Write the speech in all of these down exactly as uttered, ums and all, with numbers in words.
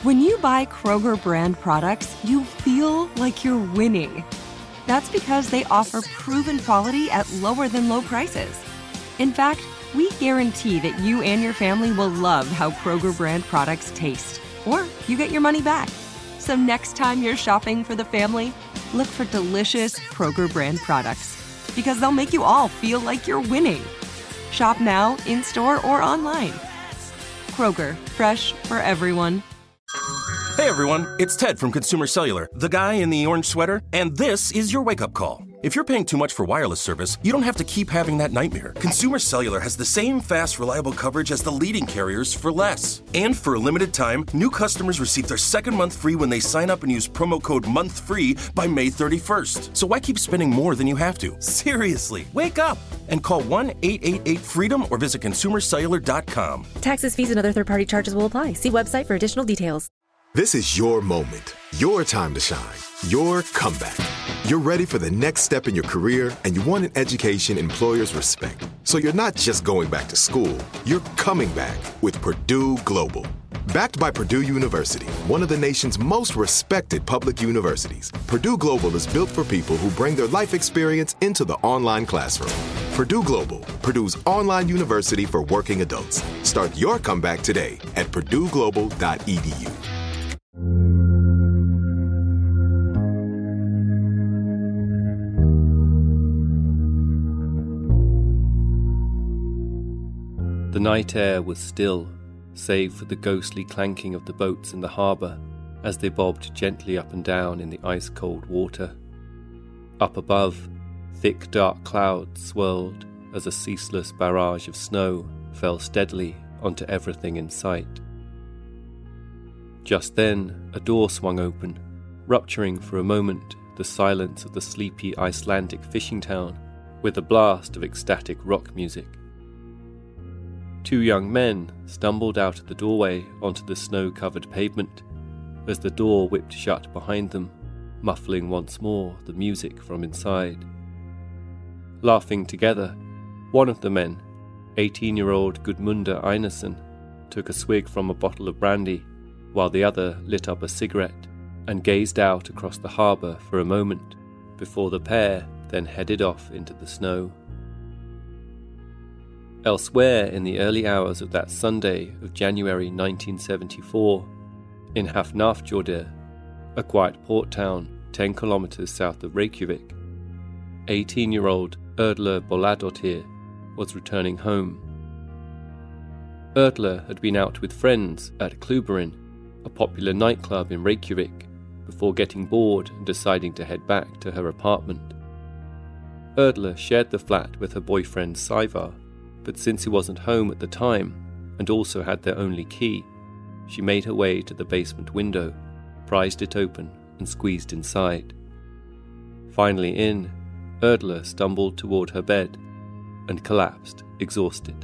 When you buy Kroger brand products, you feel like you're winning. That's because they offer proven quality at lower than low prices. In fact, we guarantee that you and your family will love how Kroger brand products taste, or you get your money back. So next time you're shopping for the family, look for delicious Kroger brand products, because they'll make you all feel like you're winning. Shop now, in-store, or online. Kroger, fresh for everyone. Hey everyone, it's Ted from Consumer Cellular, the guy in the orange sweater, and this is your wake-up call. If you're paying too much for wireless service, you don't have to keep having that nightmare. Consumer Cellular has the same fast, reliable coverage as the leading carriers for less. And for a limited time, new customers receive their second month free when they sign up and use promo code MONTHFREE by May thirty-first. So why keep spending more than you have to? Seriously, wake up and call one eight eight eight FREEDOM or visit consumer cellular dot com. Taxes, fees, and other third-party charges will apply. See website for additional details. This is your moment, your time to shine, your comeback. You're ready for the next step in your career, and you want an education employers respect. So you're not just going back to school, you're coming back with Purdue Global. Backed by Purdue University, one of the nation's most respected public universities, Purdue Global is built for people who bring their life experience into the online classroom. Purdue Global, Purdue's online university for working adults. Start your comeback today at purdue global dot e d u. The night air was still, save for the ghostly clanking of the boats in the harbour as they bobbed gently up and down in the ice-cold water. Up above, thick dark clouds swirled as a ceaseless barrage of snow fell steadily onto everything in sight. Just then, a door swung open, rupturing for a moment the silence of the sleepy Icelandic fishing town with a blast of ecstatic rock music. Two young men stumbled out of the doorway onto the snow-covered pavement as the door whipped shut behind them, muffling once more the music from inside. Laughing together, one of the men, eighteen-year-old Gudmundur Einarsson, took a swig from a bottle of brandy, while the other lit up a cigarette and gazed out across the harbour for a moment before the pair then headed off into the snow. Elsewhere in the early hours of that Sunday of January nineteen seventy-four, in Hafnarfjordur, a quiet port town ten kilometres south of Reykjavik, eighteen-year-old Erla Bolladottir was returning home. Erla had been out with friends at Kluburinn, a popular nightclub in Reykjavik, before getting bored and deciding to head back to her apartment. Erla shared the flat with her boyfriend Sævar, but since he wasn't home at the time, and also had their only key, she made her way to the basement window, prized it open, and squeezed inside. Finally in, Erla stumbled toward her bed and collapsed, exhausted.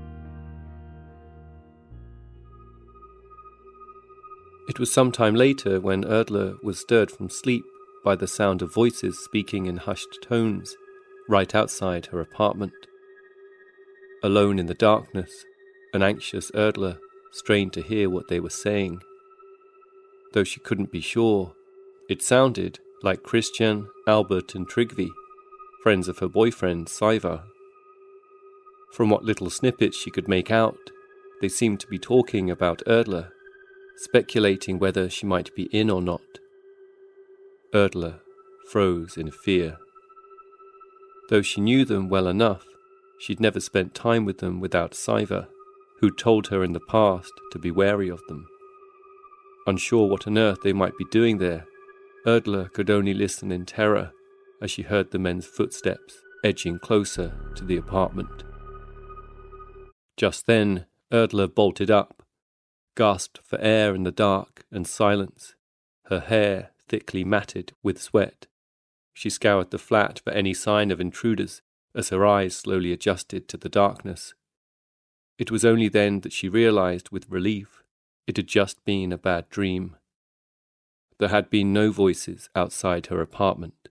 It was some time later when Erla was stirred from sleep by the sound of voices speaking in hushed tones right outside her apartment. Alone in the darkness, an anxious Erla strained to hear what they were saying. Though she couldn't be sure, it sounded like Christian, Albert and Tryggvi, friends of her boyfriend Sævar. From what little snippets she could make out, they seemed to be talking about Erla, speculating whether she might be in or not. Erla froze in fear. Though she knew them well enough, she'd never spent time with them without Sævar, who'd told her in the past to be wary of them. Unsure what on earth they might be doing there, Erla could only listen in terror as she heard the men's footsteps edging closer to the apartment. Just then, Erla bolted up, gasped for air in the dark and silence, her hair thickly matted with sweat. She scoured the flat for any sign of intruders as her eyes slowly adjusted to the darkness. It was only then that she realized with relief it had just been a bad dream. There had been no voices outside her apartment.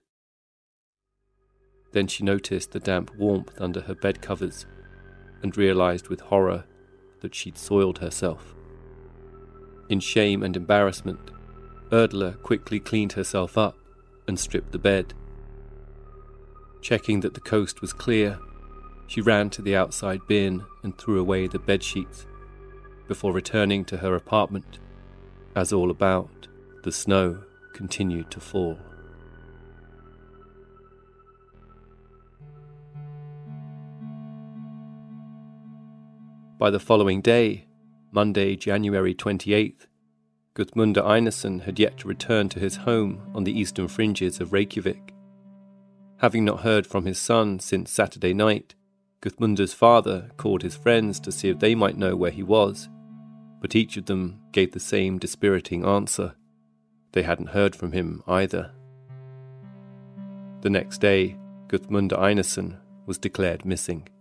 Then she noticed the damp warmth under her bed covers and realized with horror that she'd soiled herself. In shame and embarrassment, Erdler quickly cleaned herself up and stripped the bed. Checking that the coast was clear, she ran to the outside bin and threw away the bedsheets before returning to her apartment, as all about the snow continued to fall. By the following day, Monday, January twenty-eighth, Gudmundur Einarsson had yet to return to his home on the eastern fringes of Reykjavik. Having not heard from his son since Saturday night, Gudmundur's father called his friends to see if they might know where he was, but each of them gave the same dispiriting answer. They hadn't heard from him either. The next day, Gudmundur Einarsson was declared missing.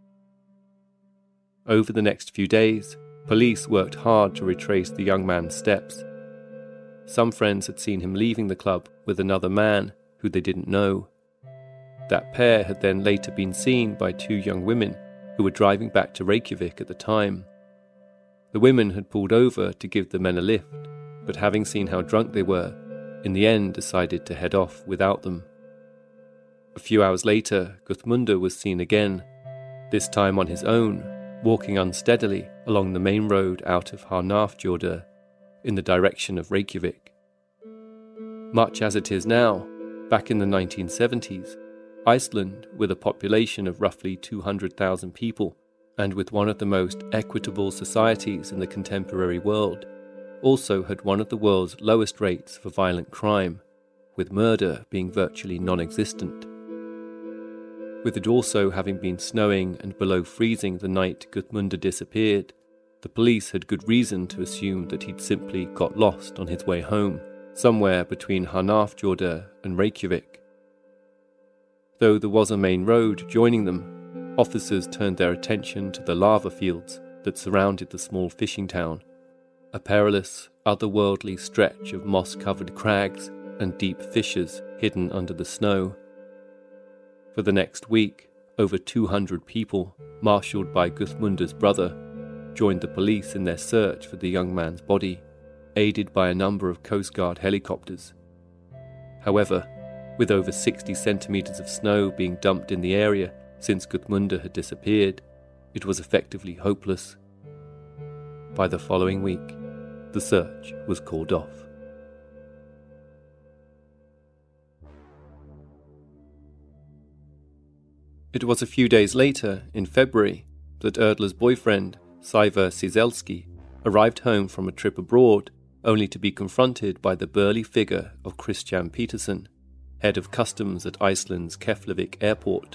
Over the next few days, police worked hard to retrace the young man's steps. Some friends had seen him leaving the club with another man who they didn't know. That pair had then later been seen by two young women who were driving back to Reykjavik at the time. The women had pulled over to give the men a lift, but having seen how drunk they were, in the end decided to head off without them. A few hours later, Gudmundur was seen again, this time on his own, walking unsteadily along the main road out of Hafnarfjordur in the direction of Reykjavik. Much as it is now, back in the nineteen seventies, Iceland, with a population of roughly two hundred thousand people, and with one of the most equitable societies in the contemporary world, also had one of the world's lowest rates for violent crime, with murder being virtually non-existent. With it also having been snowing and below freezing the night Gudmundur disappeared, the police had good reason to assume that he'd simply got lost on his way home, somewhere between Hafnarfjordur and Reykjavik. Though there was a main road joining them, officers turned their attention to the lava fields that surrounded the small fishing town, a perilous, otherworldly stretch of moss-covered crags and deep fissures hidden under the snow. For the next week, over two hundred people, marshalled by Gudmundur's brother, joined the police in their search for the young man's body, aided by a number of Coast Guard helicopters. However, with over sixty centimetres of snow being dumped in the area since Gudmundur had disappeared, it was effectively hopeless. By the following week, the search was called off. It was a few days later, in February, that Erdler's boyfriend, Sævar Ciesielski, arrived home from a trip abroad, only to be confronted by the burly figure of Christian Petersen, head of customs at Iceland's Keflavik airport.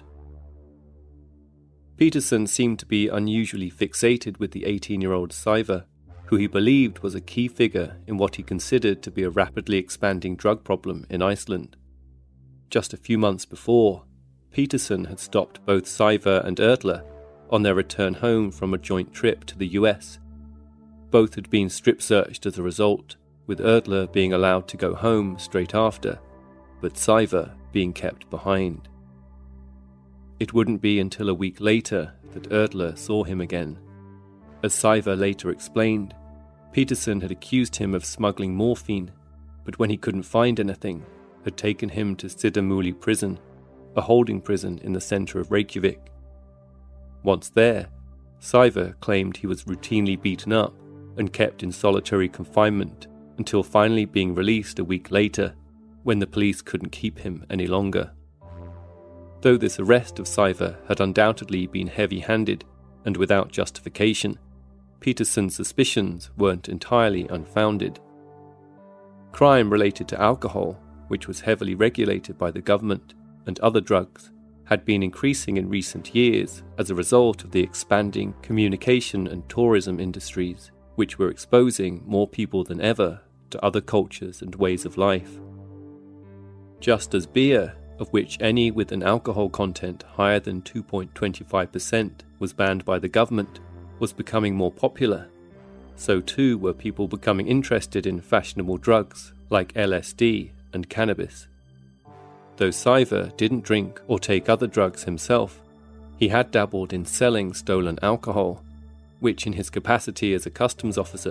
Petersen seemed to be unusually fixated with the eighteen-year-old Sævar, who he believed was a key figure in what he considered to be a rapidly expanding drug problem in Iceland. Just a few months before, Petersen had stopped both Sævar and Erdler on their return home from a joint trip to the U S. Both had been strip-searched as a result, with Erdler being allowed to go home straight after, but Sævar being kept behind. It wouldn't be until a week later that Erdler saw him again. As Sævar later explained, Petersen had accused him of smuggling morphine, but when he couldn't find anything, had taken him to Sidamuli prison, a holding prison in the centre of Reykjavik. Once there, Sævar claimed he was routinely beaten up and kept in solitary confinement until finally being released a week later, when the police couldn't keep him any longer. Though this arrest of Sævar had undoubtedly been heavy-handed and without justification, Petersen's suspicions weren't entirely unfounded. Crime related to alcohol, which was heavily regulated by the government, and other drugs, had been increasing in recent years as a result of the expanding communication and tourism industries, which were exposing more people than ever to other cultures and ways of life. Just as beer, of which any with an alcohol content higher than two point two five percent was banned by the government, was becoming more popular, so too were people becoming interested in fashionable drugs like L S D and cannabis. Though Sævar didn't drink or take other drugs himself, he had dabbled in selling stolen alcohol, which in his capacity as a customs officer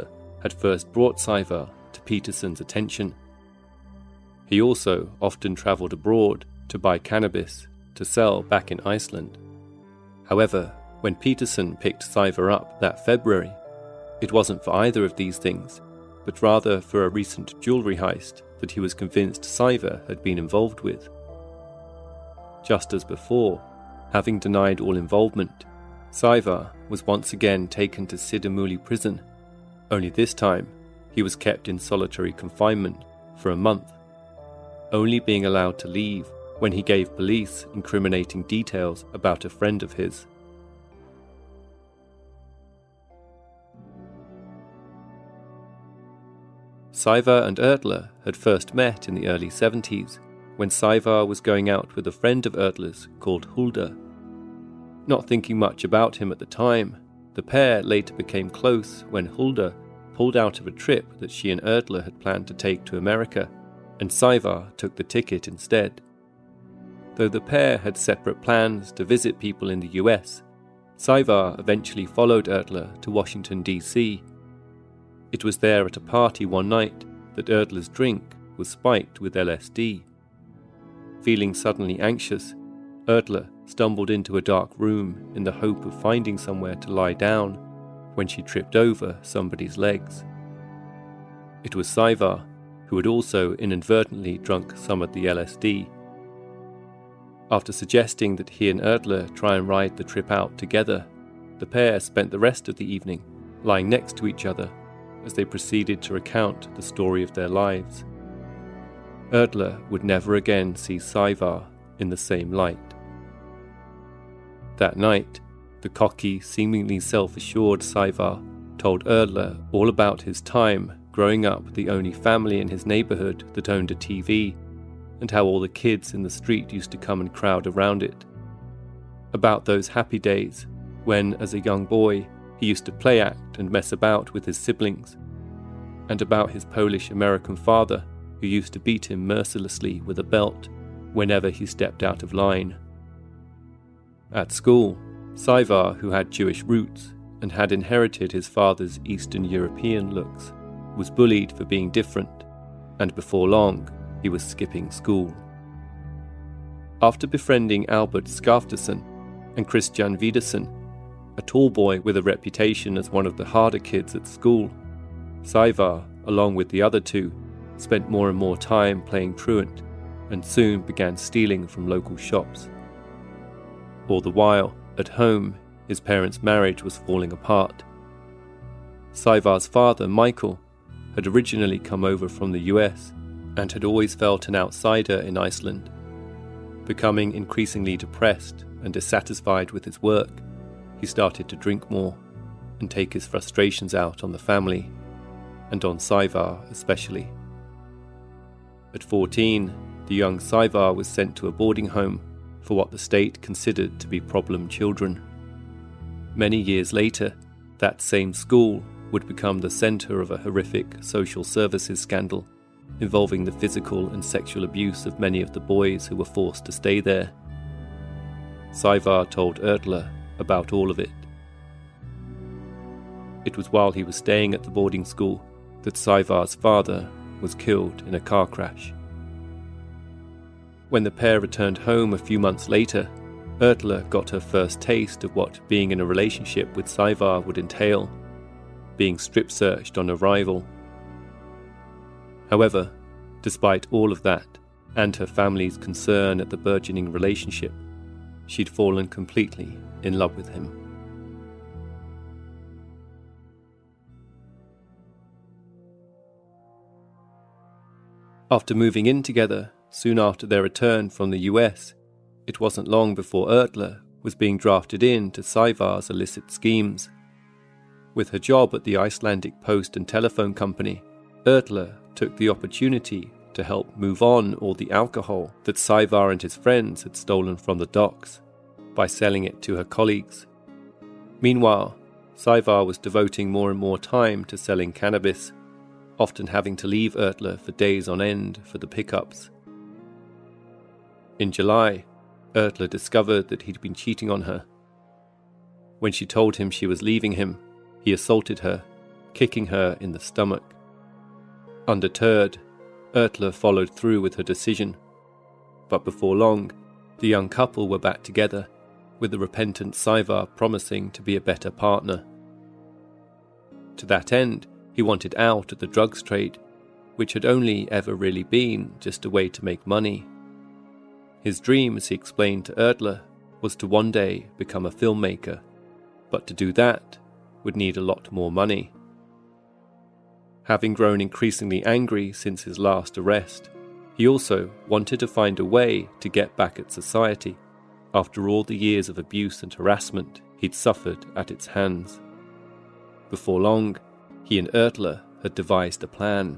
had first brought Savar to Peterson's attention. He also often travelled abroad to buy cannabis to sell back in Iceland. However, when Peterson picked Savar up that February, it wasn't for either of these things, but rather for a recent jewellery heist that he was convinced Savar had been involved with. Just as before, having denied all involvement, Savar was once again taken to Sidamuli prison, only this time he was kept in solitary confinement for a month, only being allowed to leave when he gave police incriminating details about a friend of his. Savar and Ertler had first met in the early seventies, when Savar was going out with a friend of Ertler's called Hulda. Not thinking much about him at the time, the pair later became close when Hulda pulled out of a trip that she and Ertler had planned to take to America, and Savar took the ticket instead. Though the pair had separate plans to visit people in the U S, Savar eventually followed Ertler to Washington, D C. It was there at a party one night that Ertler's drink was spiked with L S D. Feeling suddenly anxious, Ertler stumbled into a dark room in the hope of finding somewhere to lie down when she tripped over somebody's legs. It was Savar, who had also inadvertently drunk some of the L S D. After suggesting that he and Ertler try and ride the trip out together, the pair spent the rest of the evening lying next to each other as they proceeded to recount the story of their lives. Ertler would never again see Savar in the same light. That night, the cocky, seemingly self-assured Savar told Ertler all about his time growing up the only family in his neighbourhood that owned a T V, and how all the kids in the street used to come and crowd around it. About those happy days when, as a young boy, he used to play act and mess about with his siblings, and about his Polish-American father who used to beat him mercilessly with a belt whenever he stepped out of line. At school, Savar, who had Jewish roots and had inherited his father's Eastern European looks, was bullied for being different, and before long, he was skipping school. After befriending Albert Skafterson and Christian Widersen, a tall boy with a reputation as one of the harder kids at school, Savar, along with the other two, spent more and more time playing truant and soon began stealing from local shops. All the while, at home, his parents' marriage was falling apart. Savar's father, Michael, had originally come over from the U S and had always felt an outsider in Iceland. Becoming increasingly depressed and dissatisfied with his work, he started to drink more and take his frustrations out on the family, and on Savar especially. At fourteen, the young Savar was sent to a boarding home for what the state considered to be problem children. Many years later, that same school would become the centre of a horrific social services scandal involving the physical and sexual abuse of many of the boys who were forced to stay there. Savar told Ertler about all of it. It was while he was staying at the boarding school that Savar's father was killed in a car crash. When the pair returned home a few months later, Ertler got her first taste of what being in a relationship with Savar would entail, being strip-searched on arrival. However, despite all of that, and her family's concern at the burgeoning relationship, she'd fallen completely in love with him. After moving in together, soon after their return from the U S, it wasn't long before Ertler was being drafted in to Savar's illicit schemes. With her job at the Icelandic Post and Telephone Company, Ertler took the opportunity to help move on all the alcohol that Savar and his friends had stolen from the docks by selling it to her colleagues. Meanwhile, Savar was devoting more and more time to selling cannabis, often having to leave Ertler for days on end for the pickups. In July, Ertler discovered that he'd been cheating on her. When she told him she was leaving him, he assaulted her, kicking her in the stomach. Undeterred, Ertler followed through with her decision. But before long, the young couple were back together, with the repentant Saevar promising to be a better partner. To that end, he wanted out of the drugs trade, which had only ever really been just a way to make money. His dream, as he explained to Ertler, was to one day become a filmmaker, but to do that would need a lot more money. Having grown increasingly angry since his last arrest, he also wanted to find a way to get back at society after all the years of abuse and harassment he'd suffered at its hands. Before long, he and Ertler had devised a plan.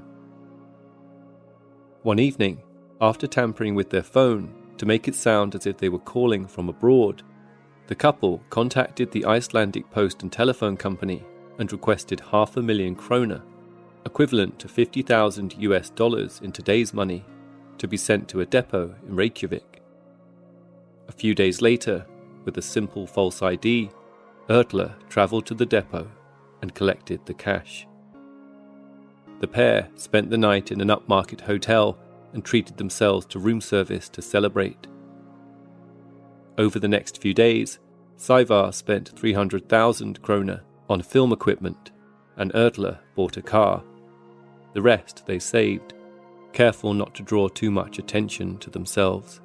One evening, after tampering with their phone to make it sound as if they were calling from abroad, the couple contacted the Icelandic Post and Telephone Company and requested half a million kroner, equivalent to fifty thousand U S dollars in today's money, to be sent to a depot in Reykjavik. A few days later, with a simple false I D, Ertler travelled to the depot and collected the cash. The pair spent the night in an upmarket hotel and treated themselves to room service to celebrate. Over the next few days, Saevar spent three hundred thousand kroner on film equipment, and Ertler bought a car. The rest they saved, careful not to draw too much attention to themselves.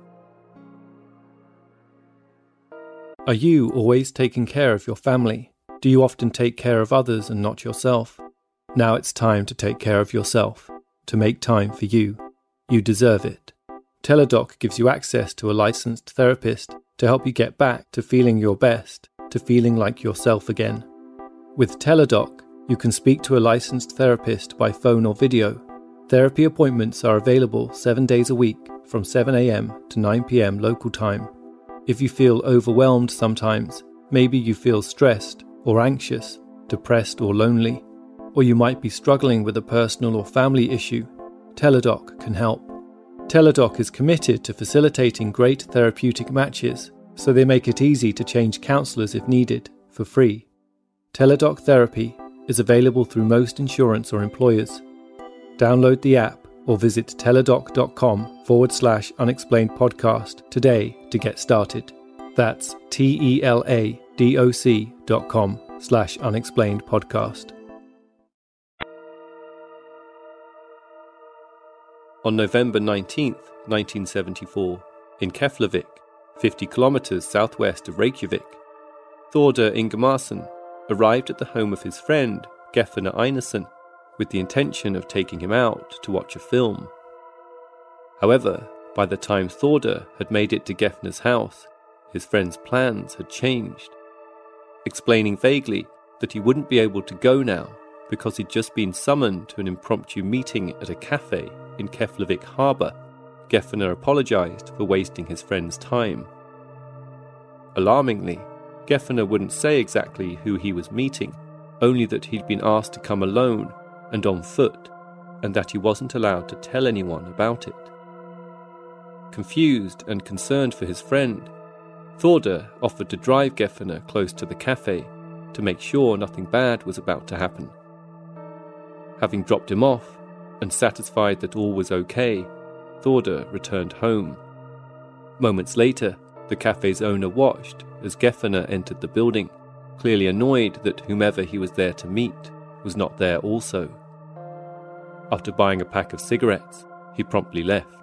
Are you always taking care of your family? Do you often take care of others and not yourself? Now it's time to take care of yourself, to make time for you. You deserve it. Teladoc gives you access to a licensed therapist to help you get back to feeling your best, to feeling like yourself again. With Teladoc, you can speak to a licensed therapist by phone or video. Therapy appointments are available seven days a week from seven a.m. to nine p.m. local time. If you feel overwhelmed sometimes, maybe you feel stressed or anxious, depressed or lonely, or you might be struggling with a personal or family issue, Teladoc can help. Teladoc is committed to facilitating great therapeutic matches, so they make it easy to change counsellors if needed, for free. Teladoc Therapy is available through most insurance or employers. Download the app or visit teladoc.com forward slash unexplained podcast today to get started. That's T-E-L-A-D-O-C dot com slash unexplained podcast. On November nineteenth, nineteen seventy-four, in Keflavik, fifty kilometres southwest of Reykjavik, Thorder Ingemarson arrived at the home of his friend, Gefner Einarsson, with the intention of taking him out to watch a film. However, by the time Thorder had made it to Gefner's house, his friend's plans had changed. Explaining vaguely that he wouldn't be able to go now because he'd just been summoned to an impromptu meeting at a cafe in Keflavik Harbour, Gefner apologised for wasting his friend's time. Alarmingly, Gefner wouldn't say exactly who he was meeting, only that he'd been asked to come alone and on foot, and that he wasn't allowed to tell anyone about it. Confused and concerned for his friend, Thorder offered to drive Gefner close to the cafe to make sure nothing bad was about to happen. Having dropped him off, and satisfied that all was okay, Thorder returned home. Moments later, the cafe's owner watched as Gefner entered the building, clearly annoyed that whomever he was there to meet was not there also. After buying a pack of cigarettes, he promptly left.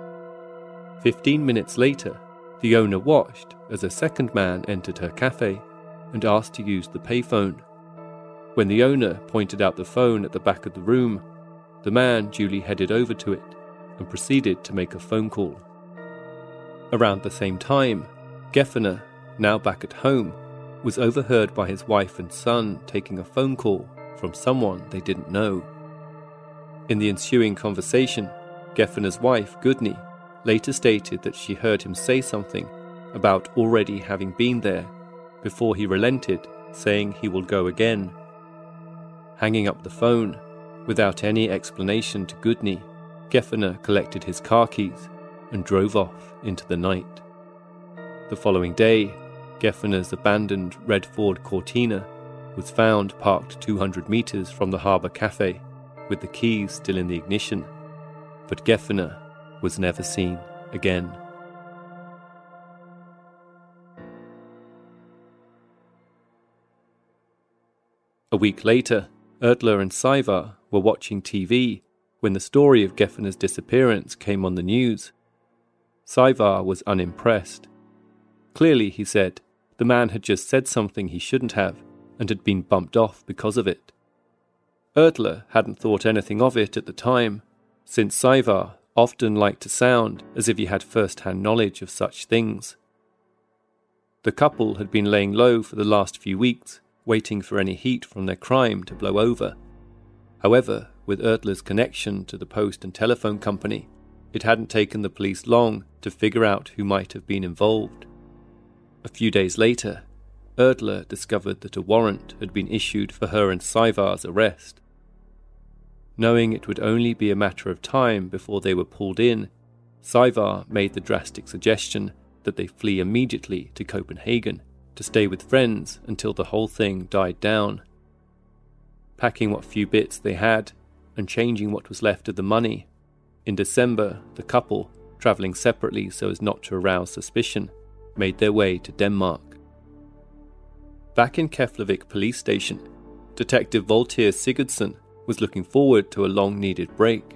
Fifteen minutes later, the owner watched as a second man entered her cafe and asked to use the payphone. When the owner pointed out the phone at the back of the room, the man duly headed over to it and proceeded to make a phone call. Around the same time, Gefner, now back at home, was overheard by his wife and son taking a phone call from someone they didn't know. In the ensuing conversation, Gefner's wife, Gudni, later stated that she heard him say something about already having been there before he relented, saying he will go again. Hanging up the phone, without any explanation to Gudni, Gefner collected his car keys and drove off into the night. The following day, Gefner's abandoned red Ford Cortina was found parked two hundred metres from the harbour cafe, with the keys still in the ignition, but Gefener was never seen again. A week later, Erdler and Saevar were watching T V when the story of Gefener's disappearance came on the news. Saevar was unimpressed. Clearly, he said, the man had just said something he shouldn't have and had been bumped off because of it. Erdler hadn't thought anything of it at the time, since Saevar often liked to sound as if he had first-hand knowledge of such things. The couple had been laying low for the last few weeks, waiting for any heat from their crime to blow over. However, with Erdler's connection to the post and telephone company, it hadn't taken the police long to figure out who might have been involved. A few days later, Erdler discovered that a warrant had been issued for her and Saevar's arrest. Knowing it would only be a matter of time before they were pulled in, Saevar made the drastic suggestion that they flee immediately to Copenhagen to stay with friends until the whole thing died down. Packing what few bits they had and changing what was left of the money, in December the couple, travelling separately so as not to arouse suspicion, made their way to Denmark. Back in Keflavik police station, Detective Voltaire Sigurdsson was looking forward to a long-needed break.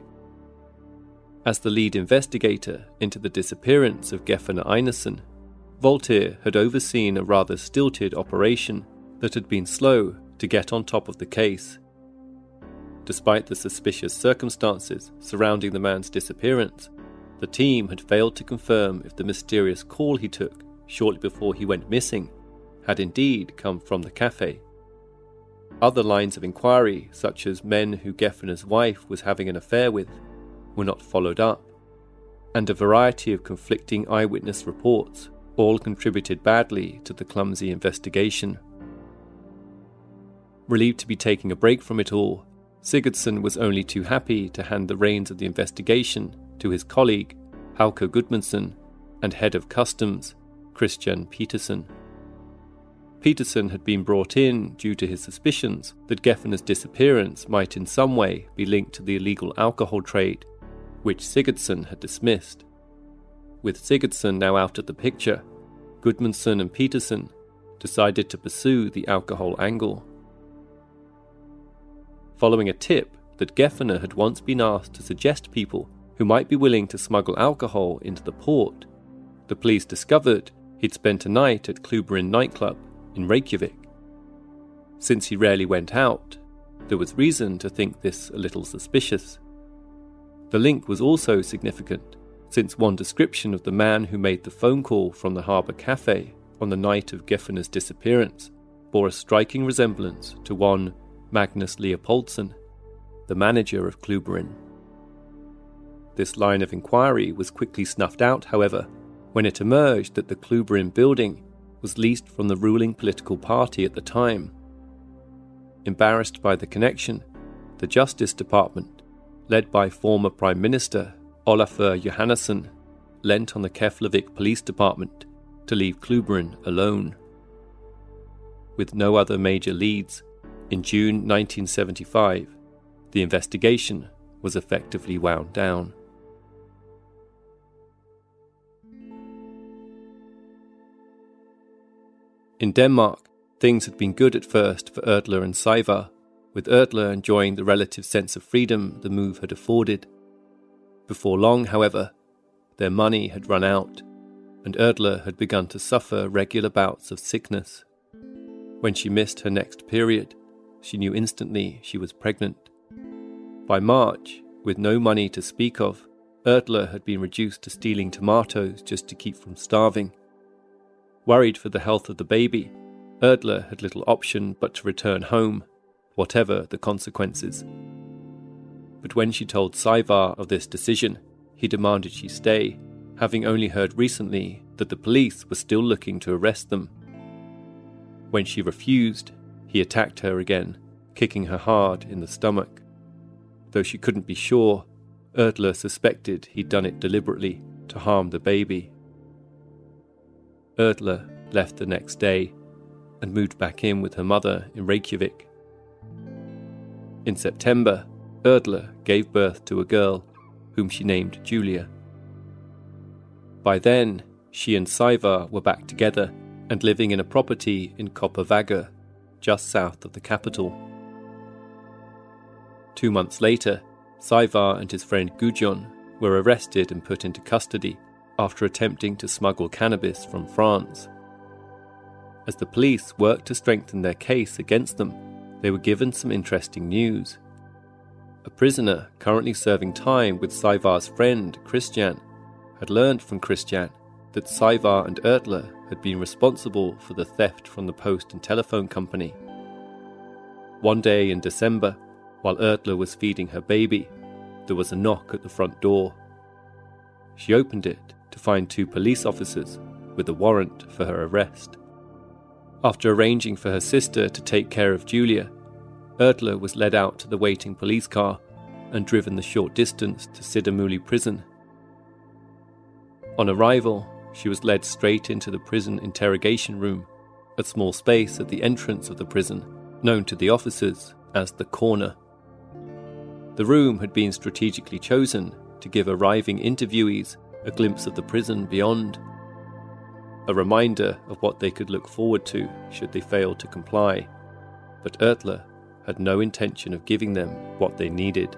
As the lead investigator into the disappearance of Gefener Einarsson, Voltaire had overseen a rather stilted operation that had been slow to get on top of the case. Despite the suspicious circumstances surrounding the man's disappearance, the team had failed to confirm if the mysterious call he took shortly before he went missing had indeed come from the cafe. Other lines of inquiry, such as men who Gefener's wife was having an affair with, were not followed up, and a variety of conflicting eyewitness reports all contributed badly to the clumsy investigation. Relieved to be taking a break from it all, Sigurdsson was only too happy to hand the reins of the investigation to his colleague, Hauke Gudmundsson, and head of customs, Christian Petersen. Petersen had been brought in due to his suspicions that Gefener's disappearance might in some way be linked to the illegal alcohol trade, which Sigurdsson had dismissed. With Sigurdsson now out of the picture, Gudmundsson and Petersen decided to pursue the alcohol angle. Following a tip that Gefener had once been asked to suggest people who might be willing to smuggle alcohol into the port, the police discovered he'd spent a night at Kluberin nightclub in Reykjavik. Since he rarely went out, there was reason to think this a little suspicious. The link was also significant, since one description of the man who made the phone call from the harbour cafe on the night of Gefener's disappearance bore a striking resemblance to one Magnus Leopoldsen, the manager of Kluberin. This line of inquiry was quickly snuffed out, however, when it emerged that the Kluberin building was leased from the ruling political party at the time. Embarrassed by the connection, the Justice Department, led by former Prime Minister Olafur Johannesson, lent on the Keflavik Police Department to leave Kluberin alone. With no other major leads, in June nineteen seventy-five, the investigation was effectively wound down. In Denmark, things had been good at first for Erdler and Saevar, with Erdler enjoying the relative sense of freedom the move had afforded. Before long, however, their money had run out, and Erdler had begun to suffer regular bouts of sickness. When she missed her next period, she knew instantly she was pregnant. By March, with no money to speak of, Erdler had been reduced to stealing tomatoes just to keep from starving. Worried for the health of the baby, Erdler had little option but to return home, whatever the consequences. But when she told Saevar of this decision, he demanded she stay, having only heard recently that the police were still looking to arrest them. When she refused, he attacked her again, kicking her hard in the stomach. Though she couldn't be sure, Erdler suspected he'd done it deliberately to harm the baby. Erdler left the next day, and moved back in with her mother in Reykjavik. In September, Erla gave birth to a girl, whom she named Julia. By then, she and Sævar were back together and living in a property in Kopervagur, just south of the capital. Two months later, Sævar and his friend Gudjon were arrested and put into custody after attempting to smuggle cannabis from France. As the police worked to strengthen their case against them, they were given some interesting news. A prisoner currently serving time with Sævar's friend Christian had learned from Christian that Sævar and Erla had been responsible for the theft from the post and telephone company. One day in December, while Erla was feeding her baby, there was a knock at the front door. She opened it to find two police officers with a warrant for her arrest. After arranging for her sister to take care of Julia, Erla was led out to the waiting police car and driven the short distance to Sidamuli prison. On arrival, she was led straight into the prison interrogation room, a small space at the entrance of the prison, known to the officers as the corner. The room had been strategically chosen to give arriving interviewees a glimpse of the prison beyond, a reminder of what they could look forward to should they fail to comply, but Erla had no intention of giving them what they needed.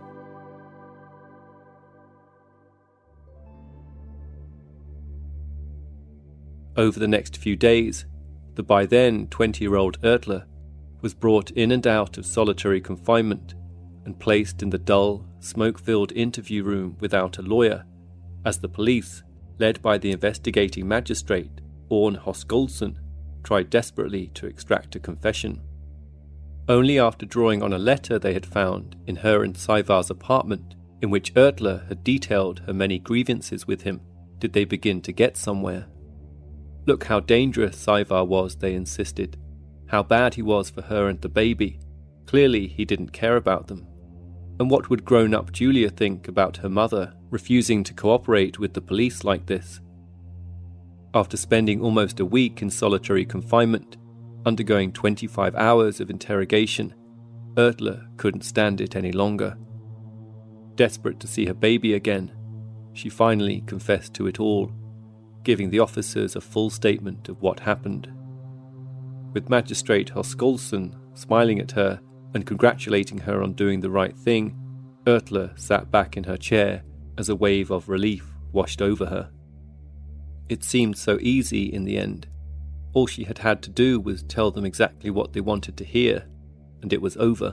Over the next few days, the by then twenty-year-old Erla was brought in and out of solitary confinement and placed in the dull, smoke-filled interview room without a lawyer, as the police, led by the investigating magistrate, Orn Höskuldsson, tried desperately to extract a confession. Only after drawing on a letter they had found in her and Sævar's apartment, in which Erla had detailed her many grievances with him, did they begin to get somewhere. Look how dangerous Sævar was, they insisted. How bad he was for her and the baby. Clearly he didn't care about them. And what would grown-up Julia think about her mother refusing to cooperate with the police like this? After spending almost a week in solitary confinement, undergoing twenty-five hours of interrogation, Erla couldn't stand it any longer. Desperate to see her baby again, she finally confessed to it all, giving the officers a full statement of what happened. With Magistrate Höskuldsson smiling at her and congratulating her on doing the right thing, Erla sat back in her chair as a wave of relief washed over her. It seemed so easy in the end. All she had had to do was tell them exactly what they wanted to hear, and it was over.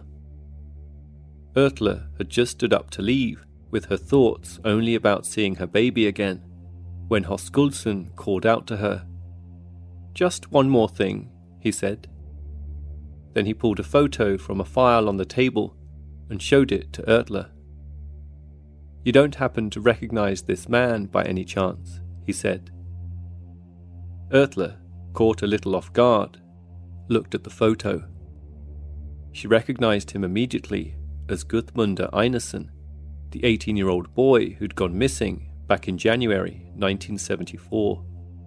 Erla had just stood up to leave, with her thoughts only about seeing her baby again, when Höskuldsson called out to her. "Just one more thing," he said. Then he pulled a photo from a file on the table and showed it to Erla. "You don't happen to recognize this man by any chance?" he said. Erla, caught a little off guard, looked at the photo. She recognized him immediately as Guðmundur Einarsson, the eighteen-year-old boy who'd gone missing back in January nineteen seventy-four.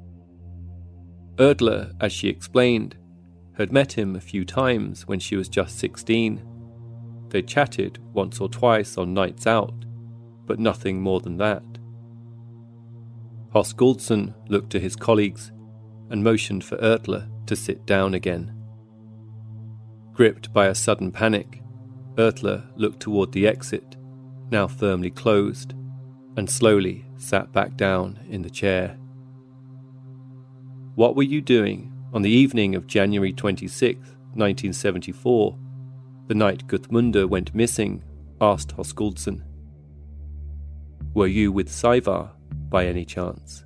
Erla, as she explained, had met him a few times when she was just sixteen. They chatted once or twice on nights out, but nothing more than that. Höskuldsson looked to his colleagues and motioned for Erla to sit down again. Gripped by a sudden panic, Erla looked toward the exit, now firmly closed, and slowly sat back down in the chair. "What were you doing on the evening of January twenty-sixth, nineteen seventy-four, the night Guðmundur went missing?" asked Höskuldsson. "Were you with Sævar by any chance?"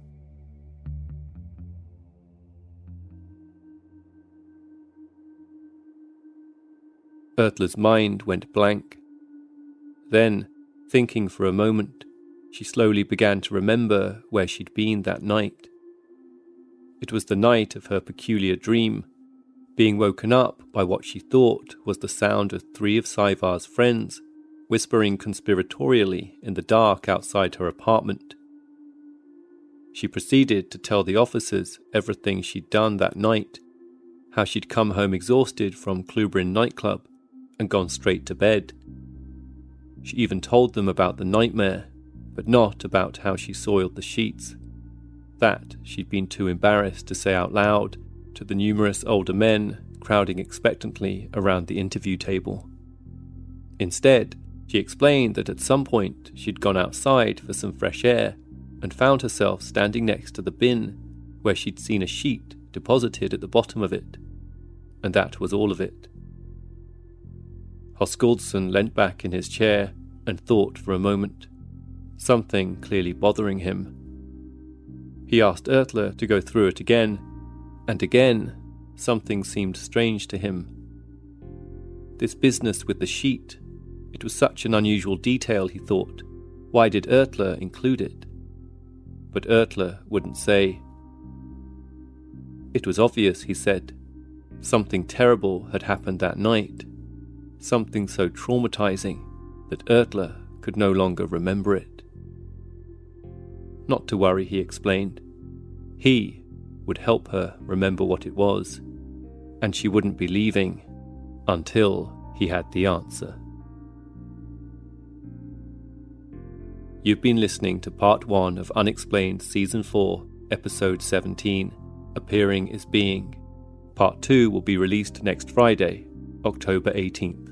Erla's mind went blank. Then, thinking for a moment, she slowly began to remember where she'd been that night. It was the night of her peculiar dream, being woken up by what she thought was the sound of three of Sævar's friends whispering conspiratorially in the dark outside her apartment. She proceeded to tell the officers everything she'd done that night, how she'd come home exhausted from Cluebryn nightclub and gone straight to bed. She even told them about the nightmare, but not about how she soiled the sheets. That she'd been too embarrassed to say out loud to the numerous older men crowding expectantly around the interview table. Instead, she explained that at some point she'd gone outside for some fresh air and found herself standing next to the bin where she'd seen a sheet deposited at the bottom of it, and that was all of it. Höskuldsson leant back in his chair and thought for a moment, something clearly bothering him. He asked Ertler to go through it again, and again something seemed strange to him. This business with the sheet, it was such an unusual detail, he thought. Why did Ertler include it? But Ertler wouldn't say. It was obvious, he said. Something terrible had happened that night. Something so traumatizing that Ertler could no longer remember it. Not to worry, he explained. He would help her remember what it was, and she wouldn't be leaving until he had the answer. You've been listening to part one of Unexplained Season four, Episode seventeen, Appearing is Being. Part two will be released next Friday, October eighteenth.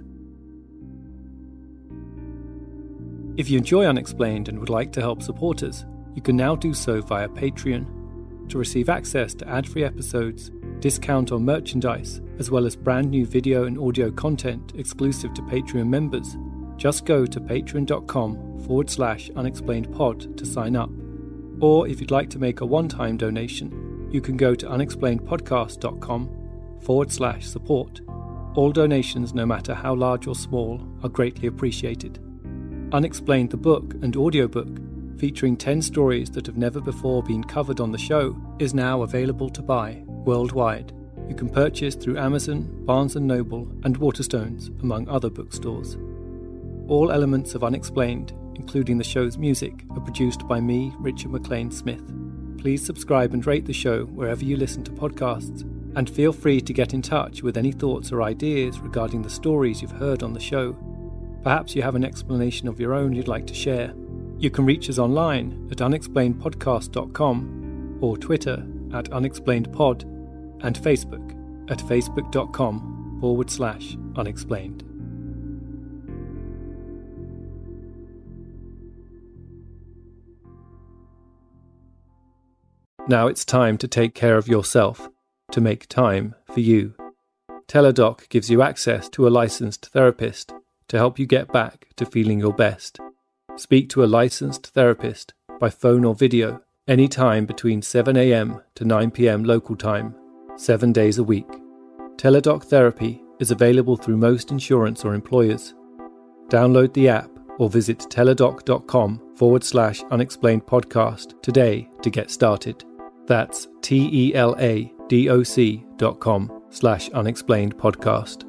If you enjoy Unexplained and would like to help support us, you can now do so via Patreon. To receive access to ad-free episodes, discount on merchandise, as well as brand new video and audio content exclusive to Patreon members, just go to patreon.com forward slash unexplainedpod to sign up. Or if you'd like to make a one-time donation, you can go to unexplainedpodcast.com forward slash support. All donations, no matter how large or small, are greatly appreciated. Unexplained the book and audiobook, featuring ten stories that have never before been covered on the show, is now available to buy worldwide. You can purchase through Amazon, Barnes and Noble, and Waterstones, among other bookstores. All elements of Unexplained, including the show's music, are produced by me, Richard McLean Smith. Please subscribe and rate the show wherever you listen to podcasts, and feel free to get in touch with any thoughts or ideas regarding the stories you've heard on the show. Perhaps you have an explanation of your own you'd like to share. You can reach us online at unexplained podcast dot com or Twitter at unexplainedpod and Facebook at facebook.com forward slash unexplained. Now it's time to take care of yourself, to make time for you. Teladoc gives you access to a licensed therapist to help you get back to feeling your best. Speak to a licensed therapist by phone or video anytime between seven a.m. to nine p.m. local time, seven days a week. Teladoc Therapy is available through most insurance or employers. Download the app or visit teladoc.com forward slash unexplained podcast today to get started. That's T-E-L-A-D-O-C dot com slash unexplained podcast.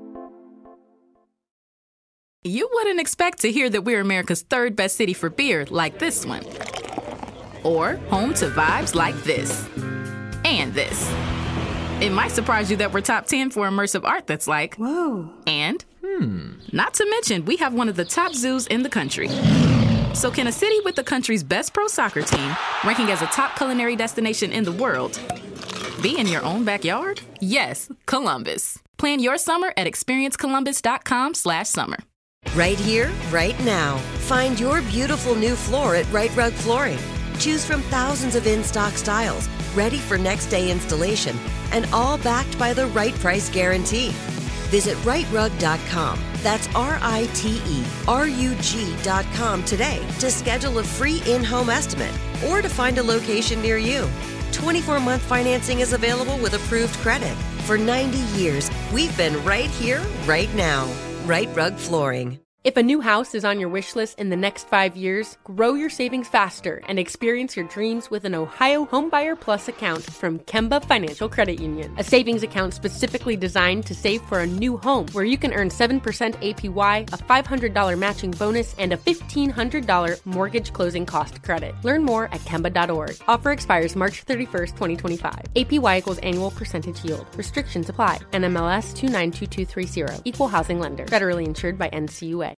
You wouldn't expect to hear that we're America's third best city for beer like this one. Or home to vibes like this. And this. It might surprise you that we're top ten for immersive art that's like, whoa. And, hmm. Not to mention, we have one of the top zoos in the country. So can a city with the country's best pro soccer team, ranking as a top culinary destination in the world, be in your own backyard? Yes, Columbus. Plan your summer at experiencecolumbus.com slash summer. Right here, right now. Find your beautiful new floor at Right Rug Flooring. Choose from thousands of in-stock styles, ready for next day installation, and all backed by the right price guarantee. Visit right rug dot com. That's R I T E R U G dot com today to schedule a free in-home estimate or to find a location near you. twenty-four month financing is available with approved credit. For ninety years, we've been right here, right now. Right Rug Flooring. If a new house is on your wish list in the next five years, grow your savings faster and experience your dreams with an Ohio Homebuyer Plus account from Kemba Financial Credit Union. A savings account specifically designed to save for a new home, where you can earn seven percent A P Y, a five hundred dollars matching bonus, and a fifteen hundred dollars mortgage closing cost credit. Learn more at Kemba dot org. Offer expires March thirty-first, twenty twenty-five. A P Y equals annual percentage yield. Restrictions apply. N M L S two nine two two three zero. Equal housing lender. Federally insured by N C U A.